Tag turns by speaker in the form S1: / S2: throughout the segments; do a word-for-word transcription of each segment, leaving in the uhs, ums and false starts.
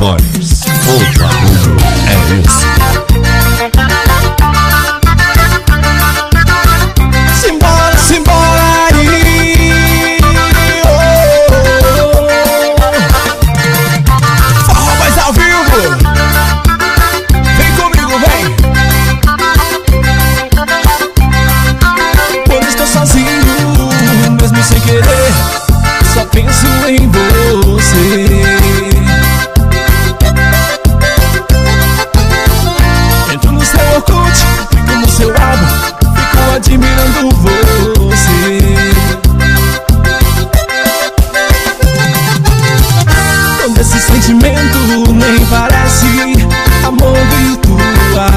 S1: Stories. O barulho é esse.
S2: Simbora, simbora aí. Oh, oh, oh. Forró mais ao vivo. Vem comigo, vem. Quando estou sozinho, mesmo sem querer, só penso em você. Entro no seu Orkut, fico no seu álbum, fico admirando você. Todo esse sentimento nem parece amor virtual.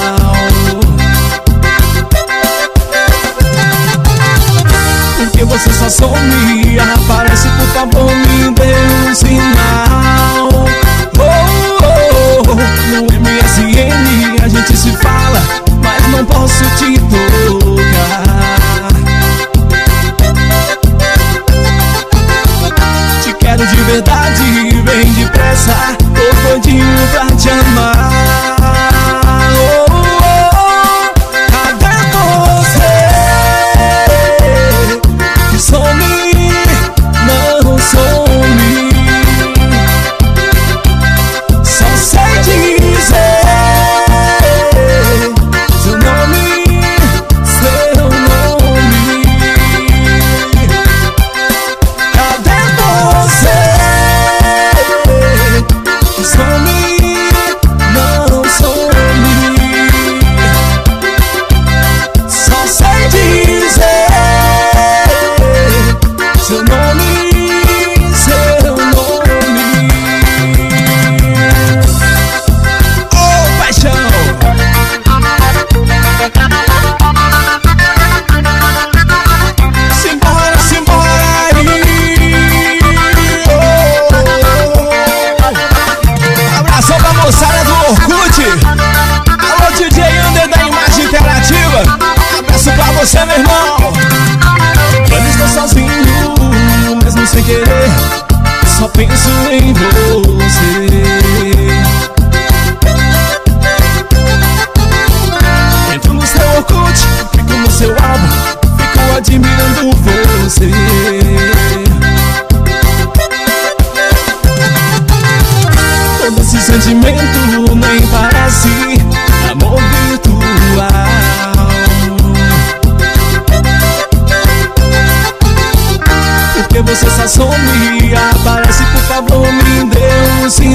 S2: Porque você só some, aparece, por favor me dê um sinal. Oh, oh, oh. No M S N a gente se fala, mas não posso te tocar. Te quero de verdade, vem depressa, tô doidinho pra te amar. Oh, oh, oh. Cadê você? Some, não some. Só sei dizer seu nome, seu nome. Cadê você? Some, não some. Só sei dizer seu nome, seu nome. Oh, paixão. Simbora, simbora aí. Oh, oh, oh. Abração pra moçada do Orkut. Alô, D J Under da Imagem Interativa. Abraço pra você, meu irmão. Quando estou sozinho, mesmo sem querer, só penso em você. Entro no seu Orkut, fico no seu álbum, fico admirando você. Todo esse sentimento nem parece amor virtual. Porque você só some, aparece, por favor me dê um sinal.